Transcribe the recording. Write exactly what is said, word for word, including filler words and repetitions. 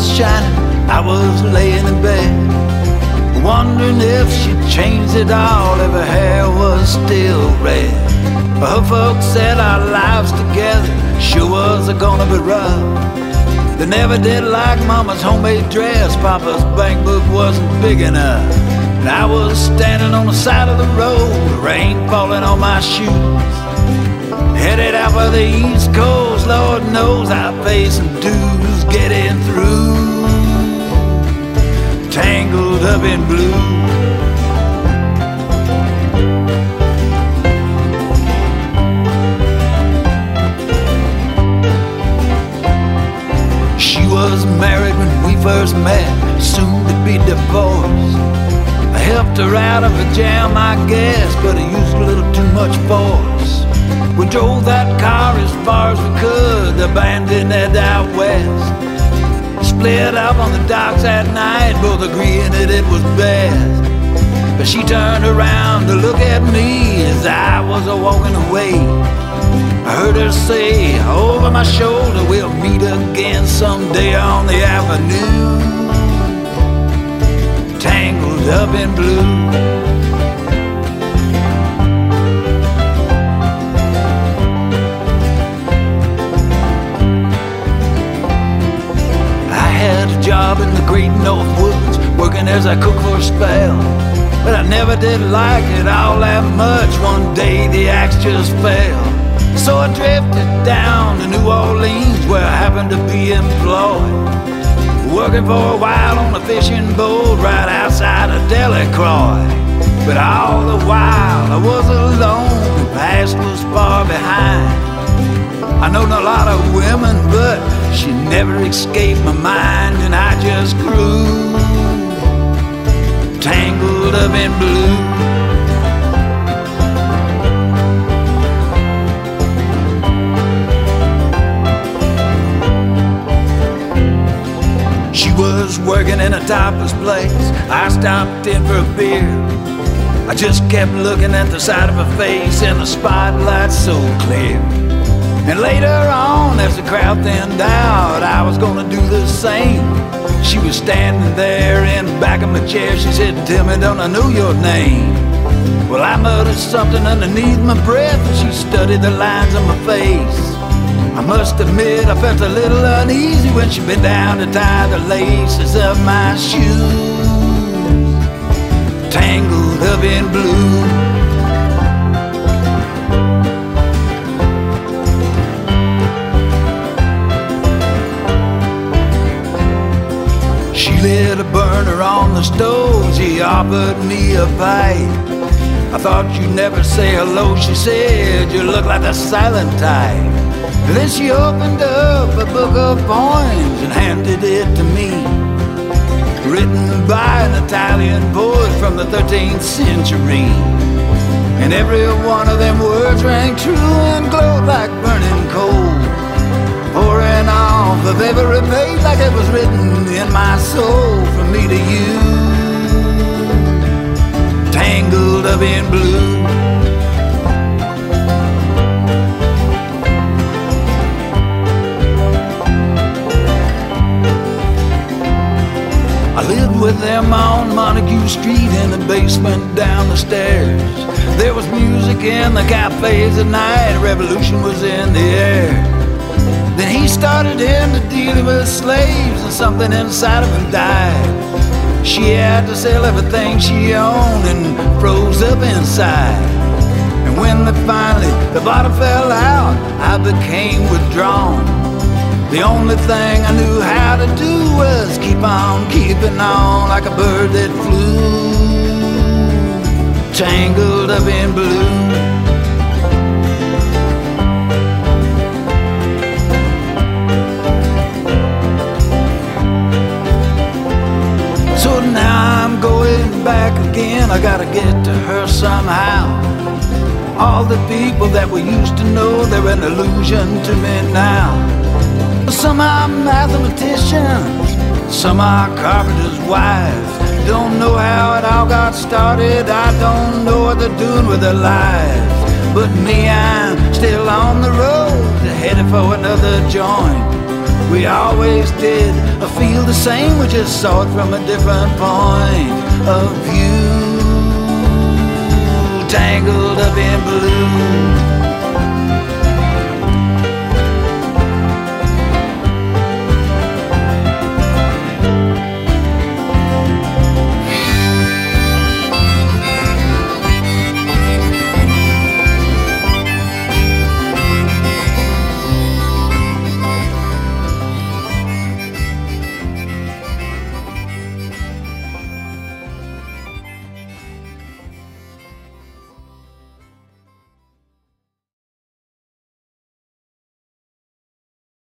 shining, I was laying in bed, wondering if she'd changed it all, if her hair was still red. Her folks said our lives together sure was gonna be rough. They never did like Mama's homemade dress, Papa's bank book wasn't big enough. And I was standing on the side of the road, rain falling on my shoes, headed out for the East Coast. Lord knows I paid some dues getting through, tangled up in blue. She was married when we first met, soon to be divorced. I helped her out of a jam, I guess, but I used a little too much force. We drove that car as far as we could, abandoned it out west. Split up on the docks at night, both agreeing that it was best. But she turned around to look at me as I was walking away. I heard her say over my shoulder, we'll meet again someday on the avenue, tangled up in blue. Job in the great North Woods, working as a cook for a spell, but I never did like it all that much. One day the axe just fell, so I drifted down to New Orleans, where I happened to be employed, working for a while on a fishing boat right outside of Delacroix. But all the while I was alone, the past was far behind. I know a lot of women, but she never escaped my mind, and I just grew tangled up in blue. She was working in a topless place. I stopped in for a beer. I just kept looking at the side of her face, and the spotlight so clear. And later on, as the crowd thinned out, I was gonna do the same. She was standing there in the back of my chair. She said, "Tell me, don't I know your name?" Well, I muttered something underneath my breath, and she studied the lines on my face. I must admit, I felt a little uneasy when she bent down to tie the laces of my shoes, tangled up in blue. She lit a burner on the stove, she offered me a pipe. I thought you'd never say hello, she said, you look like the silent type. And then she opened up a book of poems and handed it to me, written by an Italian poet from the thirteenth century. And every one of them words rang true and glowed like burning coal, pouring off of every page like it was written in my soul, from me to you, tangled up in blue. I lived with them on Montague Street in the basement down the stairs. There was music in the cafes at night, revolution was in the air. Then he started into dealing with slaves, and something inside of him died. She had to sell everything she owned and froze up inside. And when the finally the bottom fell out, I became withdrawn. The only thing I knew how to do was keep on keeping on, like a bird that flew, tangled up in blue. So now I'm going back again, I gotta get to her somehow. All the people that we used to know, they're an illusion to me now. Some are mathematicians, some are carpenters' wives. Don't know how it all got started, I don't know what they're doing with their lives. But me, I'm still on the road, headed for another joint. We always did I feel the same, we just saw it from a different point of view. Tangled up in blue.